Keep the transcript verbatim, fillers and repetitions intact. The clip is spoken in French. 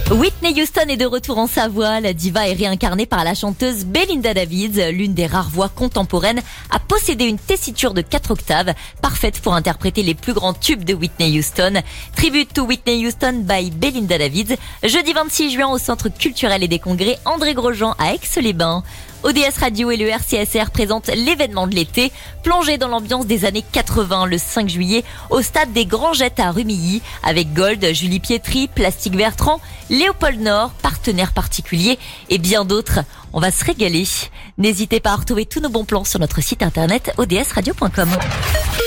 Whitney Houston est de retour en Savoie. La diva est réincarnée par la chanteuse Belinda Davids, l'une des rares voix contemporaines à posséder une tessiture de quatre octaves, parfaite pour interpréter les plus grands tubes de Whitney Houston. Tribute to Whitney Houston by Belinda Davids, jeudi vingt-six juin au Centre culturel et des congrès André Grosjean à Aix-les-Bains. O D S Radio et le R C S R présentent l'événement de l'été, plongé dans l'ambiance des années quatre-vingts le cinq juillet au stade des Grands Jettes à Rumilly, avec Gold, Julie Pietri, Plastique Bertrand, Léopold Nord, partenaires particuliers et bien d'autres. On va se régaler. N'hésitez pas à retrouver tous nos bons plans sur notre site internet o d s radio point com.